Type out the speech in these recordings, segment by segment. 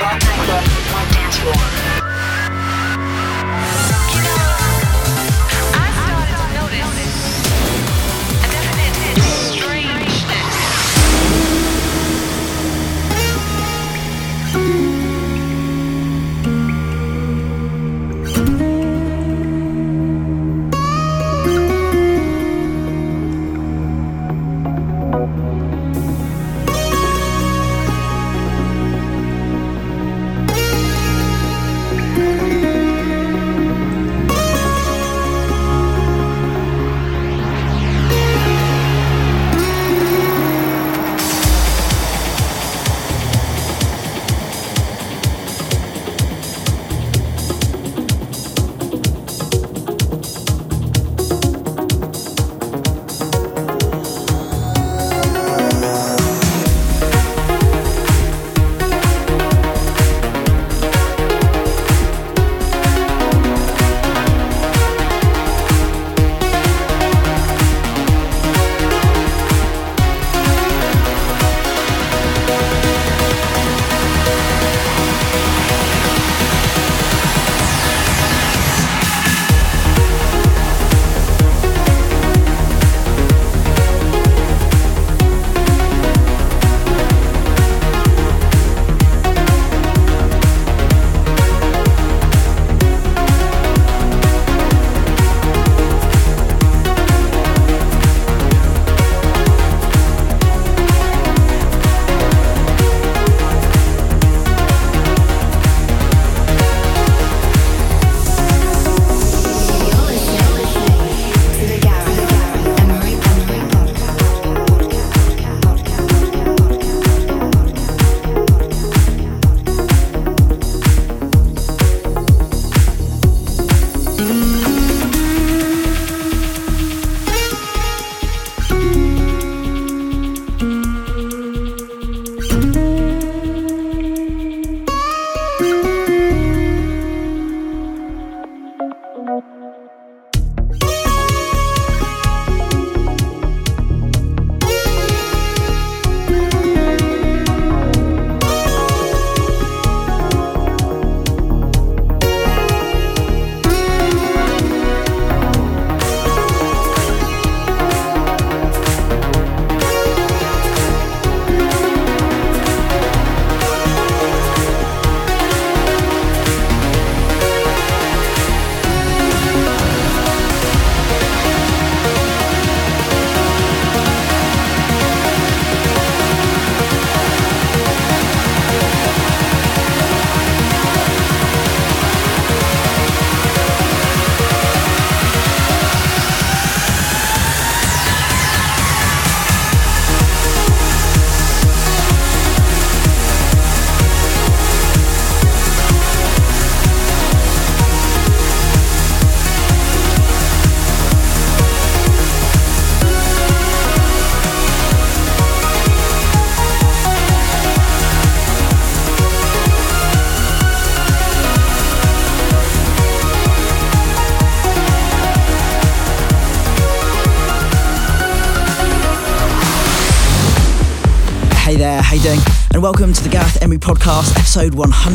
how you doing? And welcome to the Gareth Emery Podcast, episode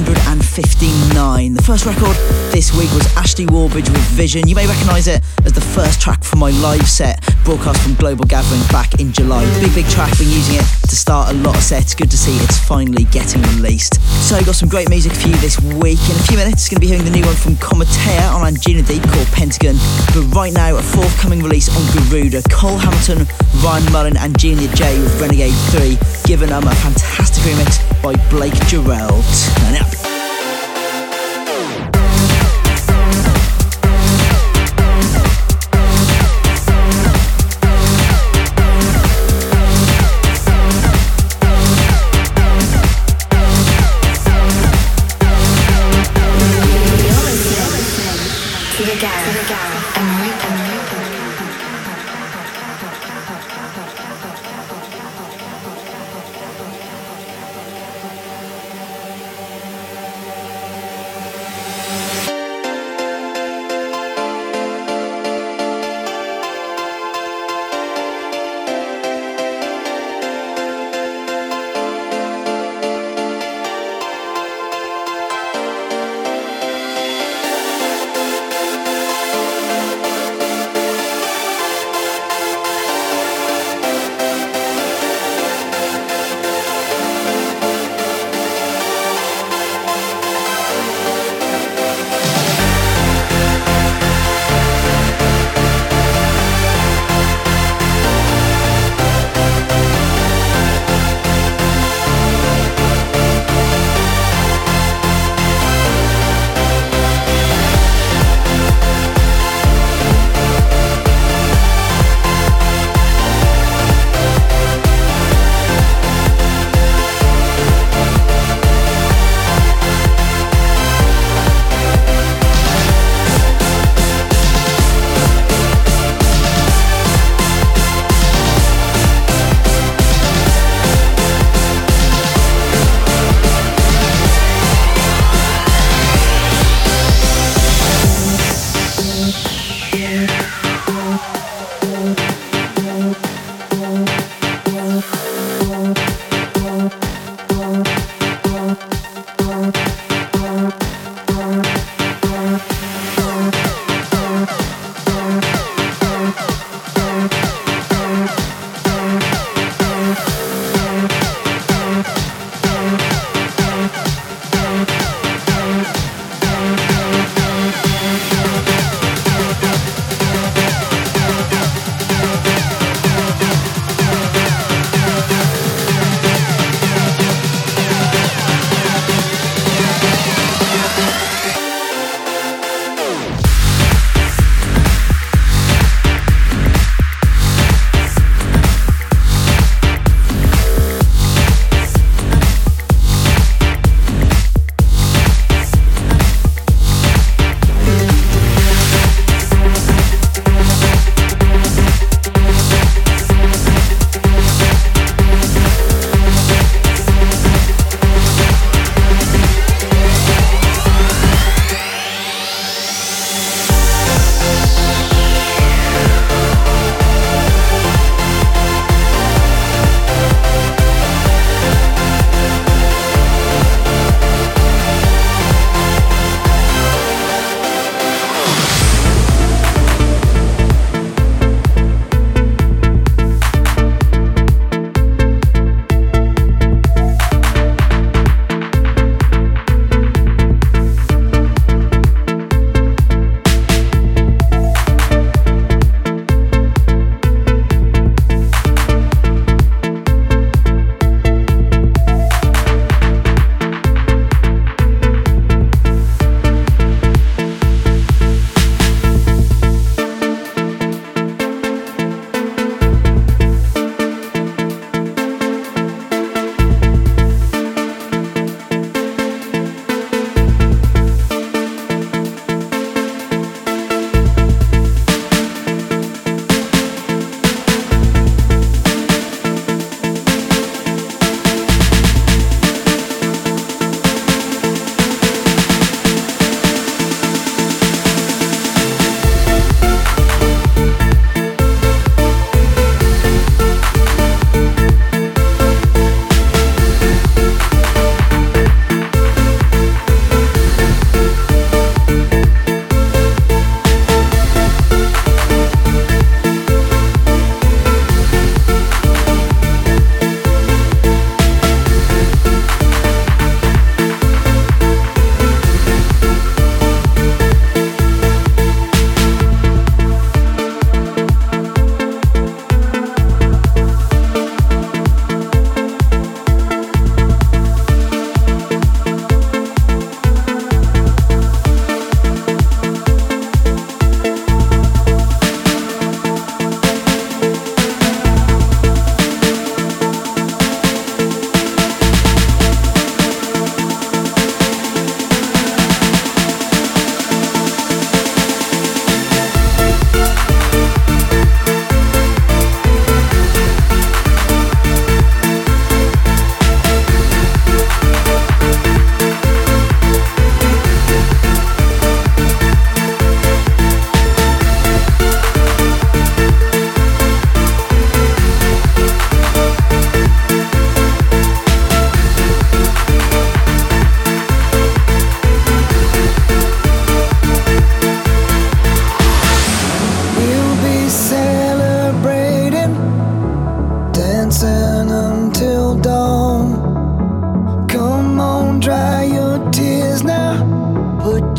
159. The first record this week was Ashley Warbridge with Vision. You may recognise it as the first track from my live set, broadcast from Global Gathering back in July. Big track, been using it to start a lot of sets. Good to see it's finally getting released. So got some great music for you this week. In a few minutes, going to be hearing the new one from Comatea on Anjuna Deep called Pentagon. But right now, a forthcoming release on Garuda. Cole Hamilton, Ryan Mullen and Junior J with Renegade 3, giving them a fantastic remix by Blake Jarrell. Turn it up.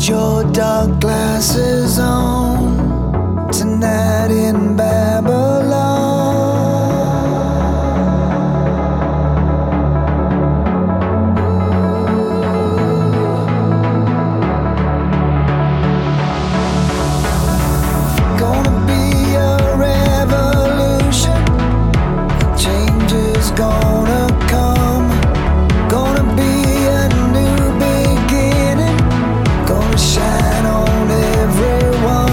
Put your dark glasses on tonight in Babylon. Gonna be a revolution. Change is gonna come. Gonna be a new beginning. Gonna shine on everyone.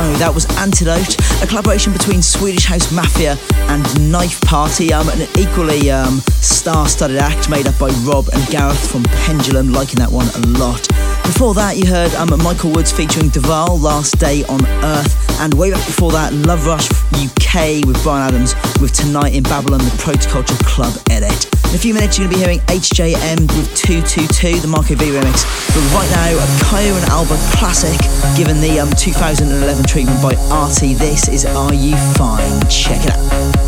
that was Antidote, a collaboration between Swedish House Mafia and Knife Party, an equally star-studded act made up by Rob and Gareth from Pendulum, liking that one a lot. Before that you heard Michael Woods featuring Duval, Last Day on Earth, and way back before that Love Rush UK with Bryan Adams with Tonight in Babylon, the Protoculture Club edit. In a few minutes you're going to be hearing HJM with 222, the Marco V remix, but right now a Kyau and Alba classic given the 2011 treatment by Artie. This is Are You Fine? Check it out.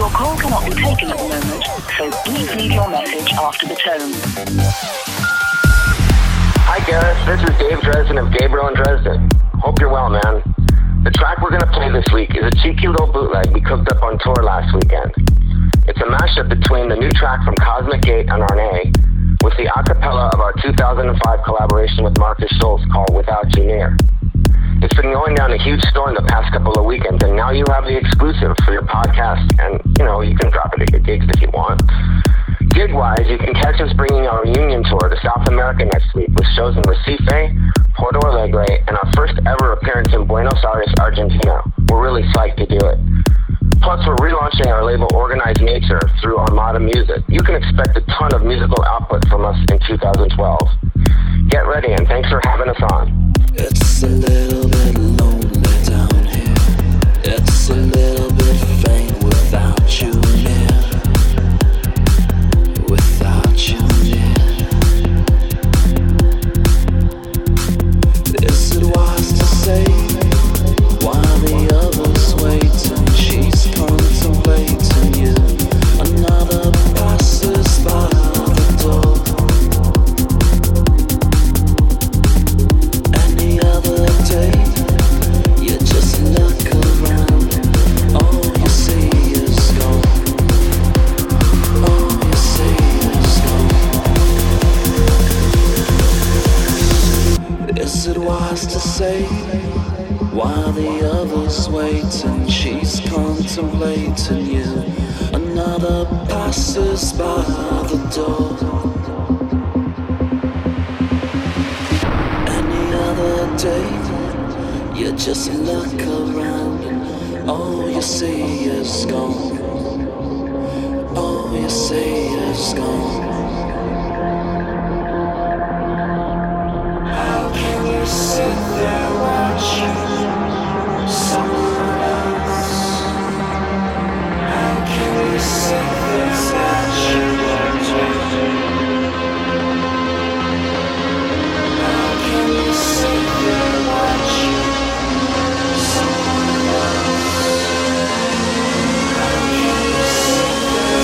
Your call cannot be taken at the moment, so please leave your message after the tone. Hi Gareth, this is Dave Dresden of Gabriel in Dresden. Hope you're well, man. The track we're going to play this week is a cheeky little bootleg we cooked up on tour last weekend. It's a mashup between the new track from Cosmic Gate and Arne with the a cappella of our 2005 collaboration with Marcus Schultz called Without You Near. It's been going down a huge storm the past couple of weekends, and now you have the exclusive for your podcast, and, you can drop it at your gigs if you want. Gig-wise, you can catch us bringing our reunion tour to South America next week with shows in Recife, Porto Alegre, and our first ever appearance in Buenos Aires, Argentina. We're really psyched to do it. Plus, we're relaunching our label Organized Nature through Armada Music. You can expect a ton of musical output from us in 2012. Get ready, and thanks for having us on. It's a little bit lonely down here. It's a little bit faint without you near. Without you near. Is it wise to say while the others wait and she's contemplating you? Another passes by the door. Any other day, you just look around, all you see is gone. All you see is gone. Is it wise to say while the others wait and she's contemplating you? Another passes by the door. Any other day, you just look around and all you see is gone. All you see is gone. How can you sit there watching someone else? How can you sit there watching? How can you sit there watching someone else? How can you sit there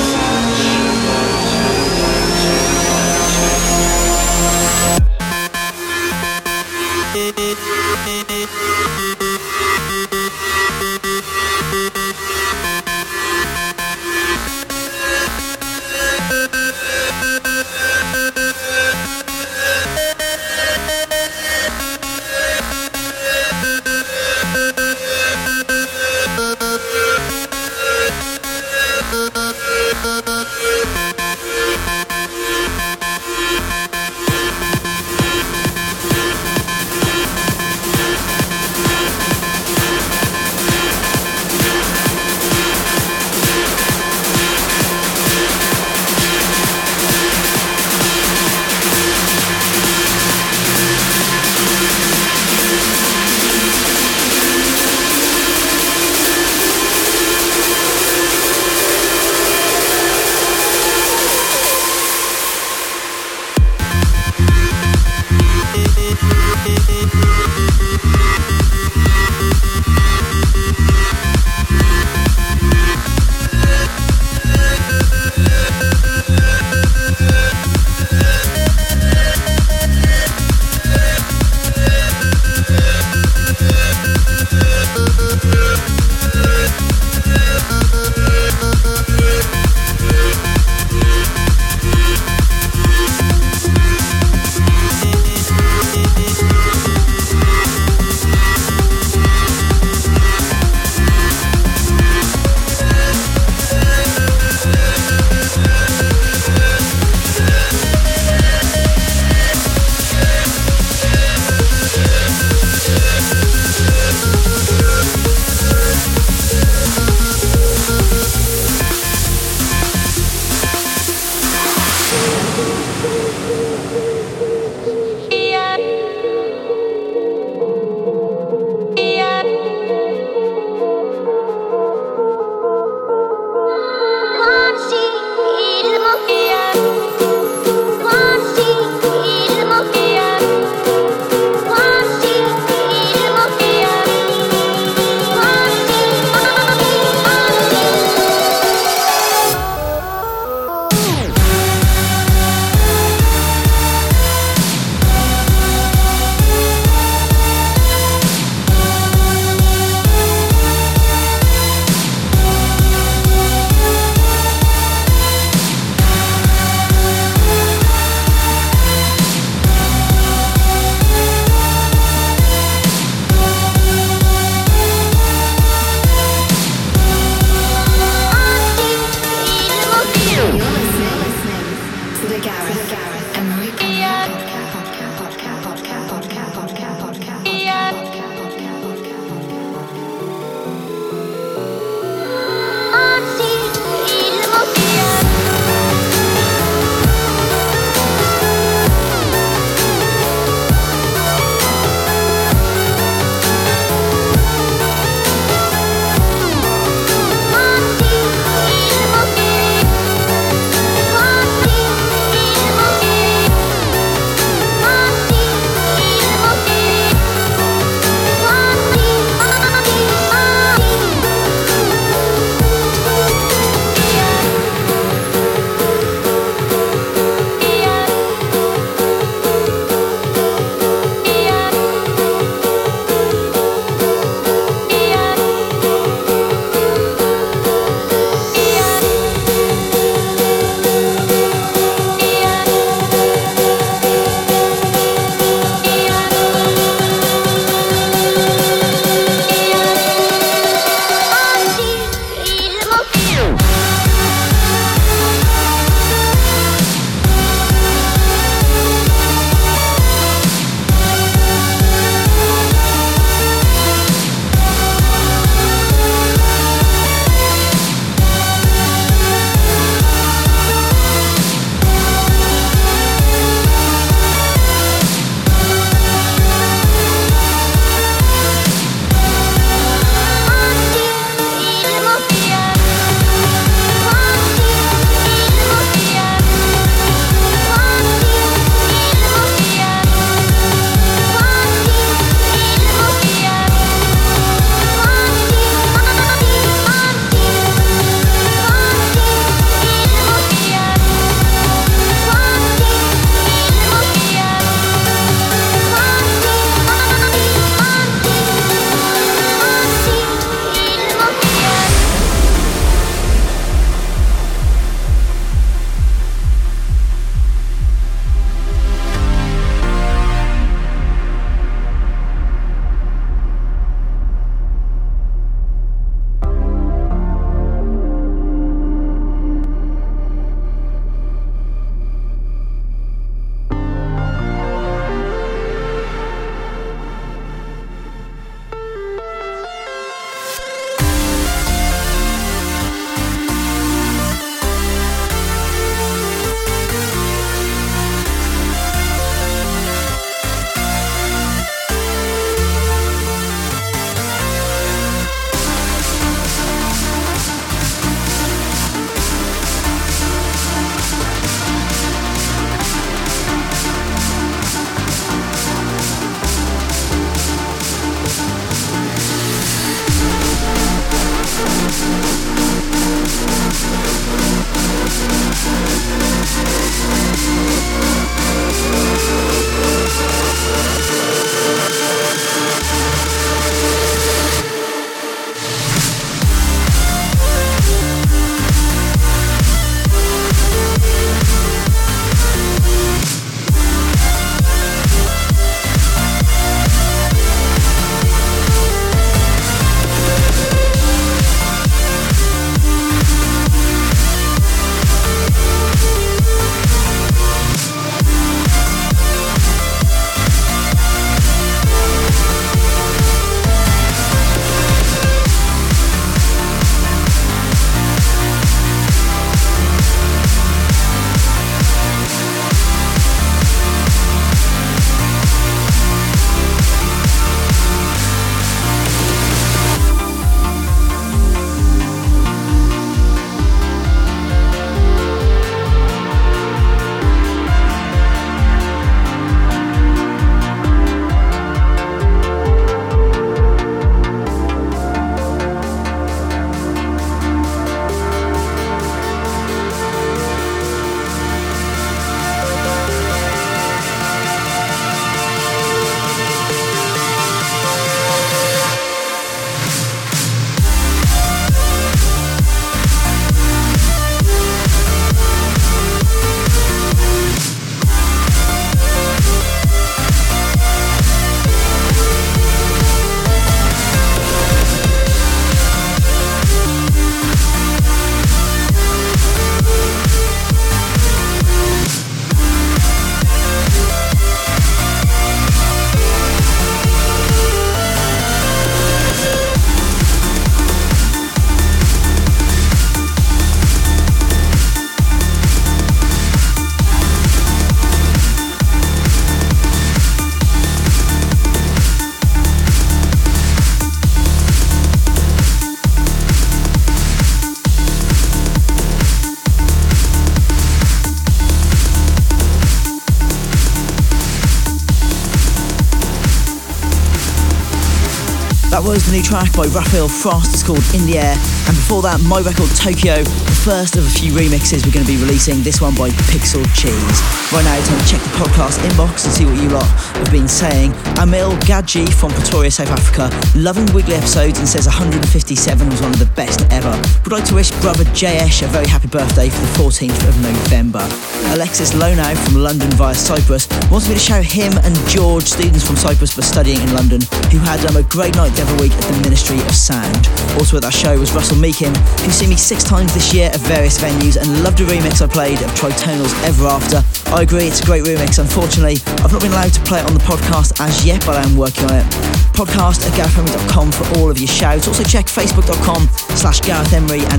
That was the new track by Raphael Frost. It's called In the Air. And before that, my record Tokyo, the first of a few remixes we're going to be releasing, this one by Pixel Cheese. Right now, time to check the podcast inbox and see what you lot have been saying. Amil Gadji from Pretoria, South Africa, loving the weekly episodes and says 157 was one of the best ever. Would like to wish brother Jayesh a very happy birthday for the 14th of November. Alexis Lonau from London via Cyprus wants me to shout him and George, students from Cyprus but studying in London, who had a great night the other week at the Ministry of Sound. Also at that show was Russell Meakin, who's seen me 6 times this year at various venues and loved a remix I played of Tritonal's Ever After. I agree, it's a great remix. Unfortunately, I've not been allowed to play it on the podcast as yet, but I am working on it. Podcast@GarethEmery.com for all of your shouts. Also check Facebook.com/GarethEmery and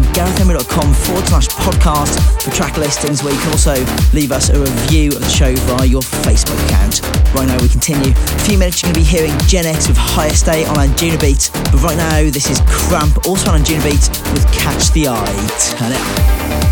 GarethEmery.com/podcast for track listings, where you can also leave us a review of the show via your Facebook account. Right now we continue. In a few minutes you're going to be hearing Gen X with Higher State on Anjunabeat, but right now this is Cramp, also on Anjunabeat with Catch the Eye. Turn it up.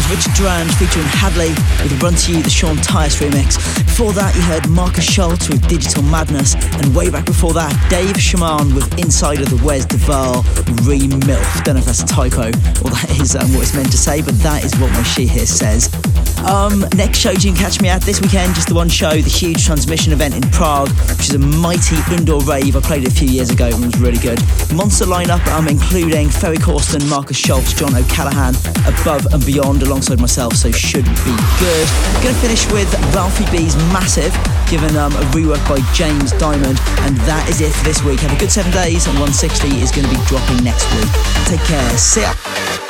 was Richard Durand featuring Hadley with Run To You, the Sean Tyas remix. Before that, you heard Marcus Schultz with Digital Madness, and way back before that, Dave Shaman with Inside of the Wes Duval remilf. Don't know if that's a typo or that is what it's meant to say, but that is what my sheet here says. Next shows you can catch me at this weekend, just the one show, the huge Transmission event in Prague, which is a mighty indoor rave. I played it a few years ago and it was really good. Monster lineup, including Ferry Corsten, Marcus Schultz, John O'Callaghan, Above and Beyond alongside myself, so should be good. I'm going to finish with Ralphie B's Massive, given a rework by James Diamond, and that is it for this week. Have a good 7 days, and 160 is going to be dropping next week. Take care, see ya.